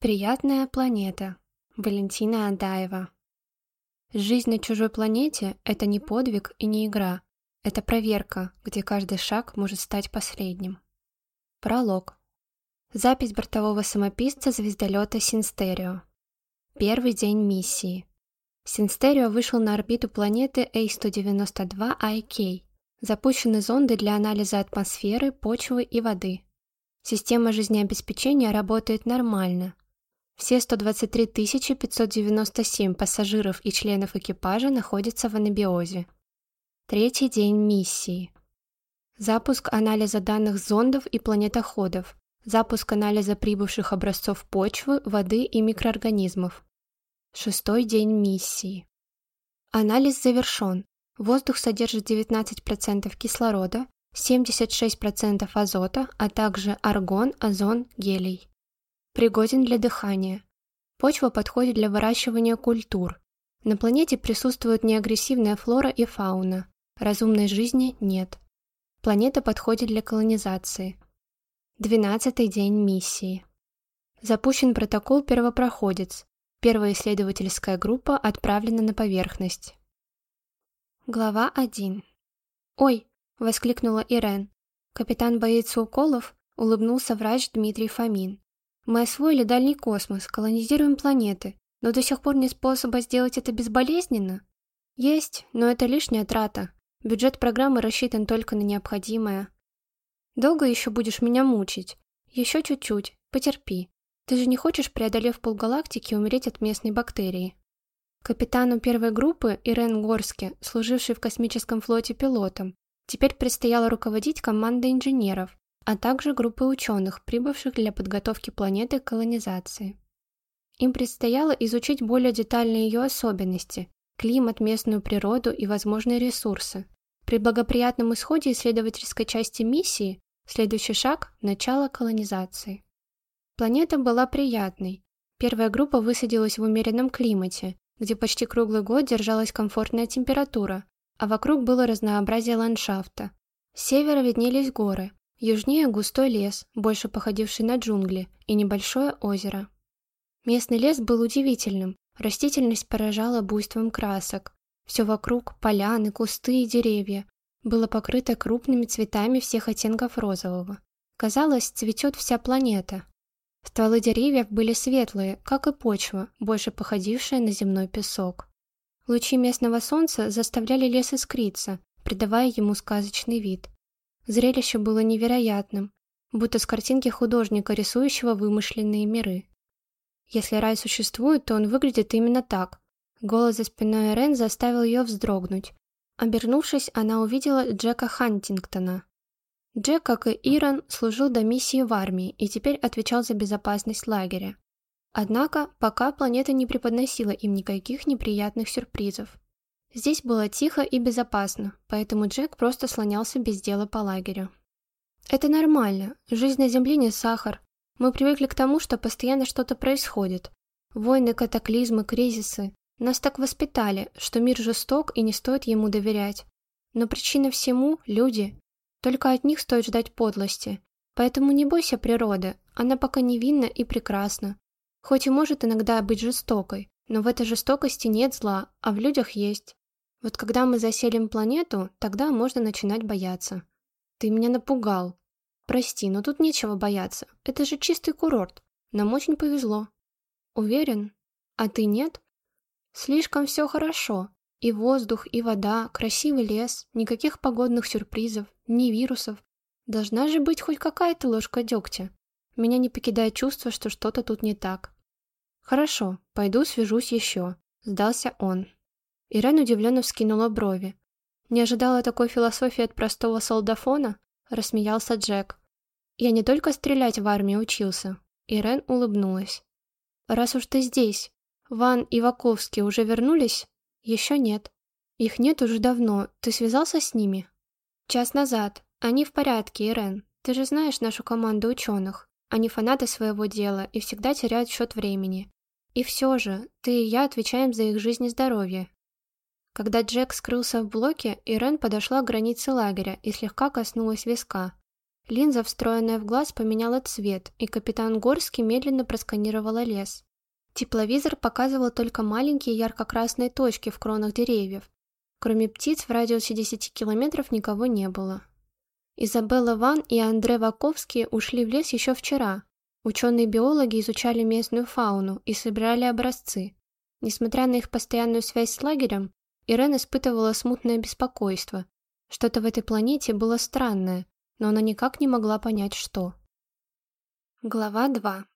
Приятная планета. Валентина Адаева. Жизнь на чужой планете — это не подвиг и не игра. Это проверка, где каждый шаг может стать последним. Пролог. Запись бортового самописца звездолета Синстерио. Первый день миссии. Синстерио вышел на орбиту планеты A192IK. Запущены зонды для анализа атмосферы, почвы и воды. Система жизнеобеспечения работает нормально. Все 123 597 пассажиров и членов экипажа находятся в анабиозе. Третий день миссии. Запуск анализа данных зондов и планетоходов. Запуск анализа прибывших образцов почвы, воды и микроорганизмов. Шестой день миссии. Анализ завершен. Воздух содержит 19% кислорода, 76% азота, а также аргон, озон, гелий. Пригоден для дыхания. Почва подходит для выращивания культур. На планете присутствует неагрессивная флора и фауна. Разумной жизни нет. Планета подходит для колонизации. 12-й день миссии. Запущен протокол «Первопроходец». Первая исследовательская группа отправлена на поверхность. Глава 1. «Ой!» — воскликнула Ирен. Капитан боится уколов, улыбнулся врач Дмитрий Фомин. «Мы освоили дальний космос, колонизируем планеты, но до сих пор нет способа сделать это безболезненно?» «Есть, но это лишняя трата. Бюджет программы рассчитан только на необходимое». «Долго еще будешь меня мучить? Еще чуть-чуть, потерпи. Ты же не хочешь, преодолев полгалактики, умереть от местной бактерии?» Капитану первой группы Ирен Горске, служившей в космическом флоте пилотом, теперь предстояло руководить командой инженеров, а также группой ученых, прибывших для подготовки планеты к колонизации. Им предстояло изучить более детально ее особенности, климат, местную природу и возможные ресурсы. При благоприятном исходе исследовательской части миссии следующий шаг – начало колонизации. Планета была приятной. Первая группа высадилась в умеренном климате, где почти круглый год держалась комфортная температура, а вокруг было разнообразие ландшафта. С севера виднелись горы, южнее густой лес, больше походивший на джунгли, и небольшое озеро. Местный лес был удивительным, растительность поражала буйством красок. Все вокруг, поляны, кусты и деревья, было покрыто крупными цветами всех оттенков розового. Казалось, цветет вся планета. Стволы деревьев были светлые, как и почва, больше походившая на земной песок. Лучи местного солнца заставляли лес искриться, придавая ему сказочный вид. Зрелище было невероятным, будто с картинки художника, рисующего вымышленные миры. Если рай существует, то он выглядит именно так. Голос за спиной Ирен заставил ее вздрогнуть. Обернувшись, она увидела Джека Хантингтона. Джек, как и Ирен, служил до миссии в армии и теперь отвечал за безопасность лагеря. Однако, пока планета не преподносила им никаких неприятных сюрпризов. Здесь было тихо и безопасно, поэтому Джек просто слонялся без дела по лагерю. «Это нормально. Жизнь на Земле не сахар. Мы привыкли к тому, что постоянно что-то происходит. Войны, катаклизмы, кризисы. Нас так воспитали, что мир жесток и не стоит ему доверять. Но причина всему – люди. Только от них стоит ждать подлости. Поэтому не бойся природы, она пока невинна и прекрасна. Хоть и может иногда быть жестокой, но в этой жестокости нет зла, а в людях есть. Вот когда мы заселим планету, тогда можно начинать бояться. Ты меня напугал. Прости, но тут нечего бояться. Это же чистый курорт. Нам очень повезло». «Уверен? А ты нет?» «Слишком все хорошо. И воздух, и вода, красивый лес, никаких погодных сюрпризов, ни вирусов. Должна же быть хоть какая-то ложка дегтя. Меня не покидает чувство, что что-то тут не так». «Хорошо, пойду свяжусь еще», — сдался он. Ирен удивленно вскинула брови. «Не ожидала такой философии от простого солдафона?» — рассмеялся Джек. «Я не только стрелять в армии учился». Ирен улыбнулась. «Раз уж ты здесь, Ван и Ваковский уже вернулись?» «Еще нет». «Их нет уже давно. Ты связался с ними?» «Час назад. Они в порядке, Ирен. Ты же знаешь нашу команду ученых. Они фанаты своего дела и всегда теряют счет времени. И все же, ты и я отвечаем за их жизнь и здоровье». Когда Джек скрылся в блоке, Ирен подошла к границе лагеря и слегка коснулась виска. Линза, встроенная в глаз, поменяла цвет, и капитан Горский медленно просканировала лес. Тепловизор показывал только маленькие ярко-красные точки в кронах деревьев. Кроме птиц в радиусе 10 километров никого не было. Изабелла Ван и Андре Ваковский ушли в лес еще вчера. Ученые-биологи изучали местную фауну и собирали образцы. Несмотря на их постоянную связь с лагерем, Ирен испытывала смутное беспокойство. Что-то в этой планете было странное, но она никак не могла понять, что. Глава 2.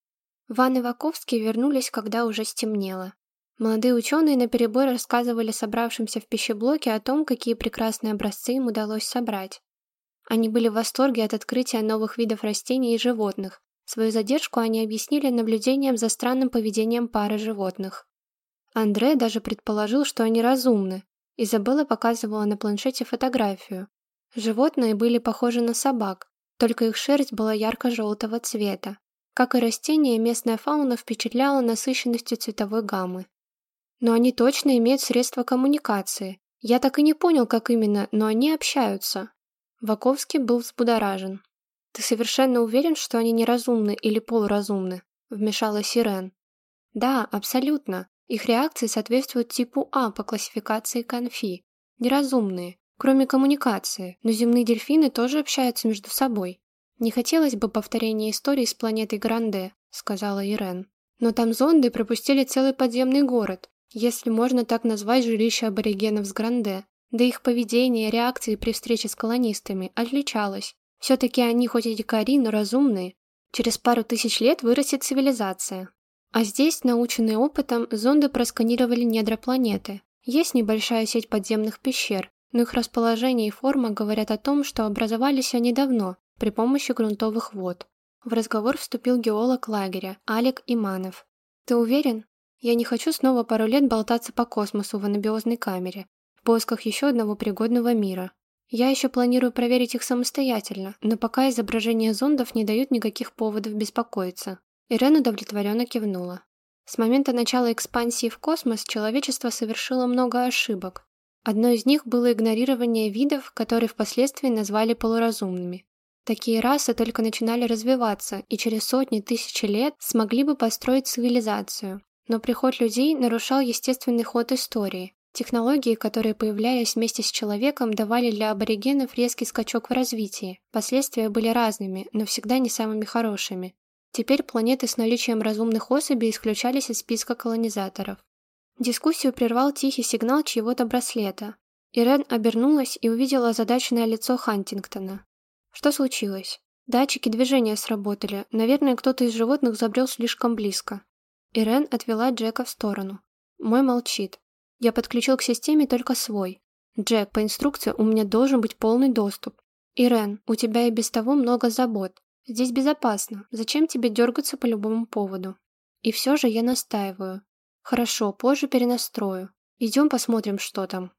Ван и Ваковский вернулись, когда уже стемнело. Молодые ученые наперебой рассказывали собравшимся в пищеблоке о том, какие прекрасные образцы им удалось собрать. Они были в восторге от открытия новых видов растений и животных. Свою задержку они объяснили наблюдением за странным поведением пары животных. Андре даже предположил, что они разумны. Изабелла показывала на планшете фотографию. Животные были похожи на собак, только их шерсть была ярко-желтого цвета. Как и растения, местная фауна впечатляла насыщенностью цветовой гаммы. Но они точно имеют средства коммуникации. Я так и не понял, как именно, но они общаются. Ваковский был взбудоражен. «Ты совершенно уверен, что они неразумны или полуразумны?» — вмешалась Ирен. «Да, абсолютно. Их реакции соответствуют типу А по классификации Конфи. Неразумные, кроме коммуникации, но земные дельфины тоже общаются между собой. Не хотелось бы повторения истории с планетой Гранде», — сказала Ирен. «Но там зонды пропустили целый подземный город, если можно так назвать жилище аборигенов с Гранде. Да их поведение и реакции при встрече с колонистами отличалось. Все-таки они хоть и дикари, но разумные. Через пару тысяч лет вырастет цивилизация. А здесь, наученные опытом, зонды просканировали недра планеты. Есть небольшая сеть подземных пещер, но их расположение и форма говорят о том, что образовались они давно, при помощи грунтовых вод. В разговор вступил геолог лагеря, Алек Иманов. «Ты уверен? Я не хочу снова пару лет болтаться по космосу в анабиозной камере, в поисках еще одного пригодного мира. Я еще планирую проверить их самостоятельно, но пока изображения зондов не дают никаких поводов беспокоиться». Ирен удовлетворенно кивнула. С момента начала экспансии в космос человечество совершило много ошибок. Одной из них было игнорирование видов, которые впоследствии назвали полуразумными. Такие расы только начинали развиваться и через сотни тысяч лет смогли бы построить цивилизацию. Но приход людей нарушал естественный ход истории. Технологии, которые появлялись вместе с человеком, давали для аборигенов резкий скачок в развитии. Последствия были разными, но всегда не самыми хорошими. Теперь планеты с наличием разумных особей исключались из списка колонизаторов. Дискуссию прервал тихий сигнал чьего-то браслета. Ирен обернулась и увидела озадаченное лицо Хантингтона. Что случилось? Датчики движения сработали. Наверное, кто-то из животных забрел слишком близко. Ирен отвела Джека в сторону. Мой молчит. Я подключил к системе только свой. Джек, по инструкции у меня должен быть полный доступ. Ирен, у тебя и без того много забот. Здесь безопасно. Зачем тебе дергаться по любому поводу? И все же я настаиваю. Хорошо, позже перенастрою. Идем посмотрим, что там.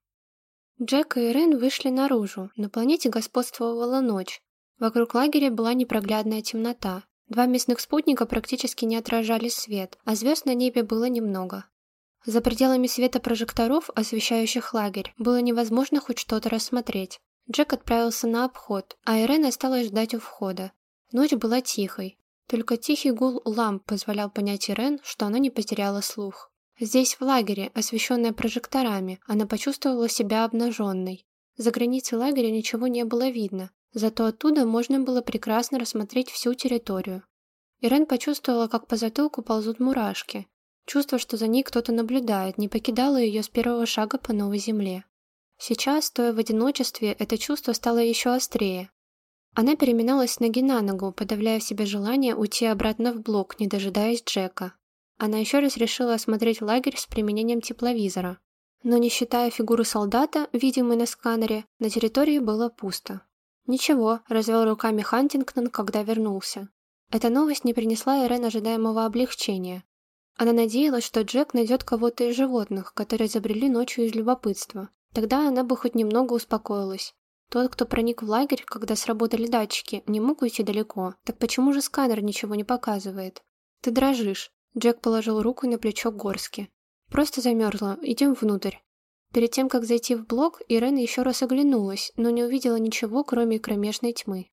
Джек и Ирен вышли наружу. На планете господствовала ночь. Вокруг лагеря была непроглядная темнота. Два местных спутника практически не отражали свет, а звезд на небе было немного. За пределами света прожекторов, освещающих лагерь, было невозможно хоть что-то рассмотреть. Джек отправился на обход, а Ирен осталась ждать у входа. Ночь была тихой. Только тихий гул ламп позволял понять Ирен, что она не потеряла слух. Здесь, в лагере, освещенная прожекторами, она почувствовала себя обнаженной. За границей лагеря ничего не было видно, зато оттуда можно было прекрасно рассмотреть всю территорию. Ирен почувствовала, как по затылку ползут мурашки. Чувство, что за ней кто-то наблюдает, не покидало ее с первого шага по новой земле. Сейчас, стоя в одиночестве, это чувство стало еще острее. Она переминалась с ноги на ногу, подавляя в себе желание уйти обратно в блок, не дожидаясь Джека. Она еще раз решила осмотреть лагерь с применением тепловизора. Но не считая фигуры солдата, видимой на сканере, на территории было пусто. «Ничего», — развел руками Хантингтон, когда вернулся. Эта новость не принесла Ирен ожидаемого облегчения. Она надеялась, что Джек найдет кого-то из животных, которые забрели ночью из любопытства. Тогда она бы хоть немного успокоилась. Тот, кто проник в лагерь, когда сработали датчики, не мог уйти далеко. Так почему же сканер ничего не показывает? «Ты дрожишь», — Джек положил руку на плечо Горски. «Просто замерзла. Идем внутрь». Перед тем, как зайти в блок, Ирен еще раз оглянулась, но не увидела ничего, кроме кромешной тьмы.